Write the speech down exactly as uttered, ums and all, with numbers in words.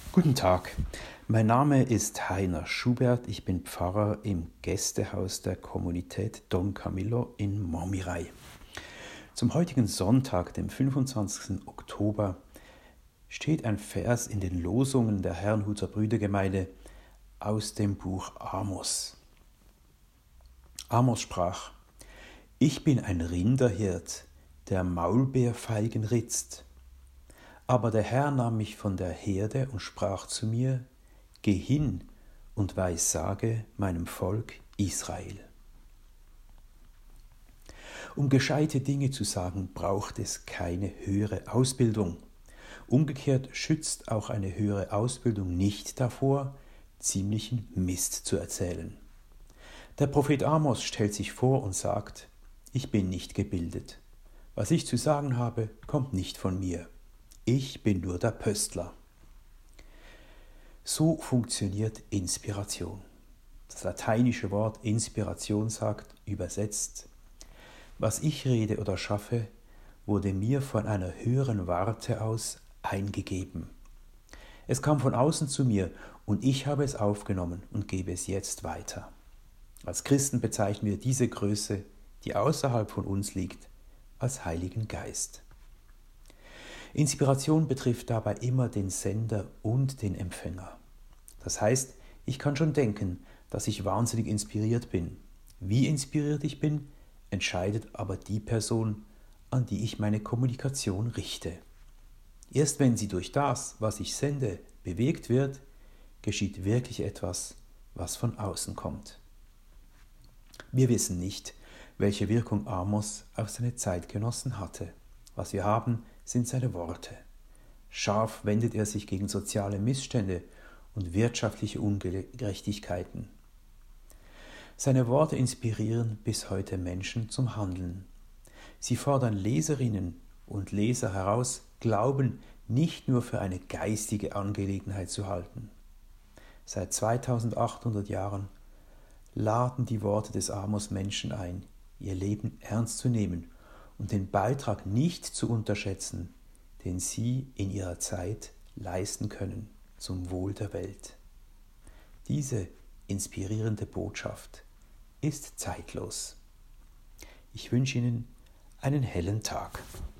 Guten Tag, mein Name ist Heiner Schubert, ich bin Pfarrer im Gästehaus der Kommunität Don Camillo in Montmirail. Zum heutigen Sonntag, dem fünfundzwanzigsten Oktober, steht ein Vers in den Losungen der Herrnhuter Brüdergemeinde aus dem Buch Amos. Amos sprach: Ich bin ein Rinderhirt, der Maulbeerfeigen ritzt. Aber der Herr nahm mich von der Herde und sprach zu mir: Geh hin und weissage meinem Volk Israel. Um gescheite Dinge zu sagen, braucht es keine höhere Ausbildung. Umgekehrt schützt auch eine höhere Ausbildung nicht davor, ziemlichen Mist zu erzählen. Der Prophet Amos stellt sich vor und sagt: Ich bin nicht gebildet. Was ich zu sagen habe, kommt nicht von mir. Ich bin nur der Pöstler. So funktioniert Inspiration. Das lateinische Wort Inspiration sagt, übersetzt: Was ich rede oder schaffe, wurde mir von einer höheren Warte aus eingegeben. Es kam von außen zu mir und ich habe es aufgenommen und gebe es jetzt weiter. Als Christen bezeichnen wir diese Größe, die außerhalb von uns liegt, als Heiligen Geist. Inspiration betrifft dabei immer den Sender und den Empfänger. Das heißt, ich kann schon denken, dass ich wahnsinnig inspiriert bin. Wie inspiriert ich bin, entscheidet aber die Person, an die ich meine Kommunikation richte. Erst wenn sie durch das, was ich sende, bewegt wird, geschieht wirklich etwas, was von außen kommt. Wir wissen nicht, welche Wirkung Amos auf seine Zeitgenossen hatte. Was wir haben, sind seine Worte. Scharf wendet er sich gegen soziale Missstände und wirtschaftliche Ungerechtigkeiten. Seine Worte inspirieren bis heute Menschen zum Handeln. Sie fordern Leserinnen und Leser heraus, Glauben nicht nur für eine geistige Angelegenheit zu halten. Seit zweitausendachthundert Jahren laden die Worte des Amos Menschen ein, ihr Leben ernst zu nehmen und den Beitrag nicht zu unterschätzen, den sie in ihrer Zeit leisten können zum Wohl der Welt. Diese inspirierende Botschaft ist zeitlos. Ich wünsche Ihnen einen hellen Tag.